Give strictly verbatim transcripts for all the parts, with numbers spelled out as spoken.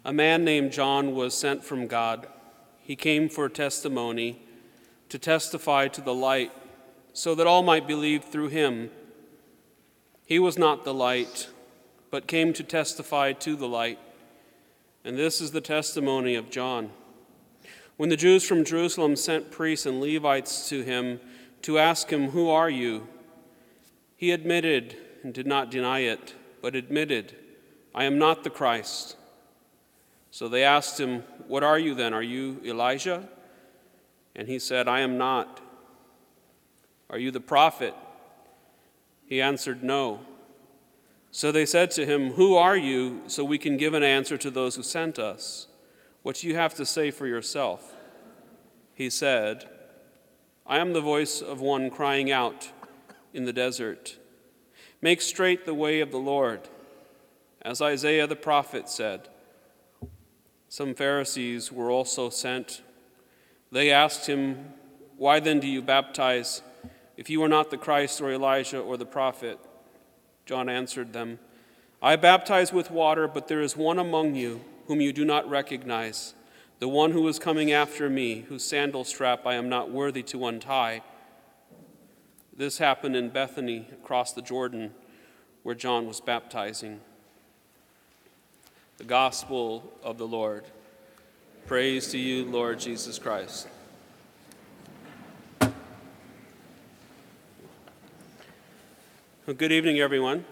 A man named John was sent from God. He came for testimony, to testify to the light, so that all might believe through him. He was not the light, but came to testify to the light. And this is the testimony of John. When the Jews from Jerusalem sent priests and Levites to him to ask him, "Who are you?" he admitted and did not deny it, but admitted, "I am not the Christ." So they asked him, "What are you then? Are you Elijah?" And he said, "I am not." "Are you the prophet?" He answered, "No." So they said to him, "Who are you, so we can give an answer to those who sent us? What do you have to say for yourself?" He said, "I am the voice of one crying out in the desert, 'Make straight the way of the Lord,' as Isaiah the prophet said." Some Pharisees were also sent. They asked him, "Why then do you baptize, if you are not the Christ or Elijah or the prophet?" John answered them, "I baptize with water, but there is one among you whom you do not recognize, the one who is coming after me, whose sandal strap I am not worthy to untie." This happened in Bethany, across the Jordan, where John was baptizing. The Gospel of the Lord. Praise to you, Lord Jesus Christ. Well, good evening, everyone.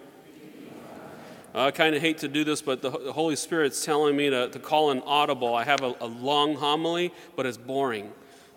Uh, I kind of hate to do this, but the, the Holy Spirit's telling me to, to call an audible. I have a, a long homily, but it's boring.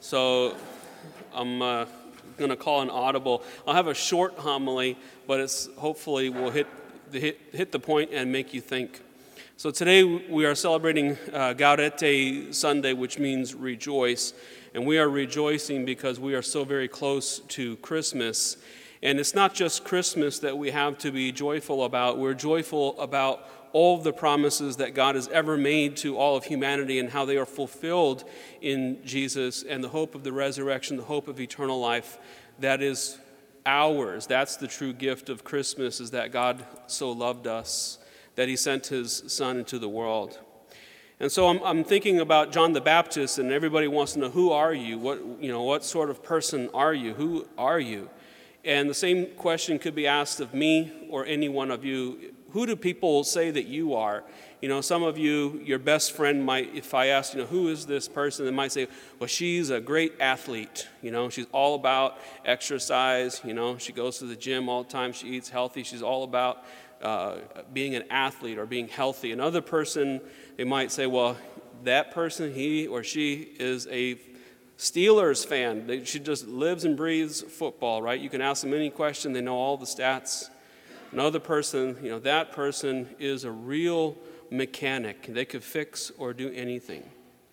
So I'm uh, going to call an audible. I'll have a short homily, but it's hopefully will hit the, hit, hit the point and make you think. So today we are celebrating uh, Gaudete Sunday, which means rejoice. And we are rejoicing because we are so very close to Christmas. And it's not just Christmas that we have to be joyful about. We're joyful about all of the promises that God has ever made to all of humanity and how they are fulfilled in Jesus and the hope of the resurrection, the hope of eternal life that is ours. That's the true gift of Christmas, is that God so loved us that he sent his son into the world. And so I'm, I'm thinking about John the Baptist, and everybody wants to know, who are you? What, you know, what sort of person are you? Who are you? And the same question could be asked of me or any one of you. Who do people say that you are? You know, some of you, your best friend might, if I asked, you know, who is this person? They might say, well, she's a great athlete. You know, she's all about exercise. You know, she goes to the gym all the time. She eats healthy. She's all about uh, being an athlete or being healthy. Another person, they might say, well, that person, he or she is a Steelers fan. They, she just lives and breathes football, right? You can ask them any question. They know all the stats. Another person, you know, that person is a real mechanic. They could fix or do anything.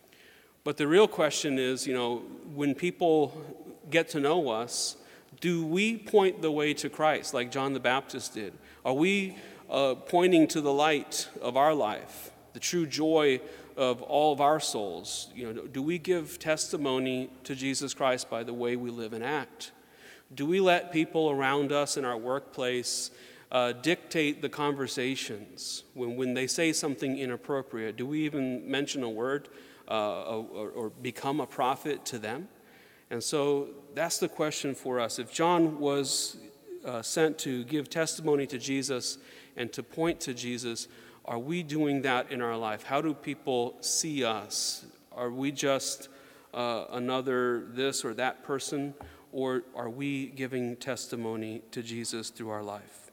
But the real question is, you know, when people get to know us, do we point the way to Christ like John the Baptist did? Are we uh, pointing to the light of our life, the true joy of all of our souls? You know, do we give testimony to Jesus Christ by the way we live and act? Do we let people around us in our workplace uh, dictate the conversations when, when they say something inappropriate? Do we even mention a word uh, or, or become a prophet to them? And so that's the question for us. If John was uh, sent to give testimony to Jesus and to point to Jesus, are we doing that in our life? How do people see us? Are we just uh, another this or that person, or are we giving testimony to Jesus through our life?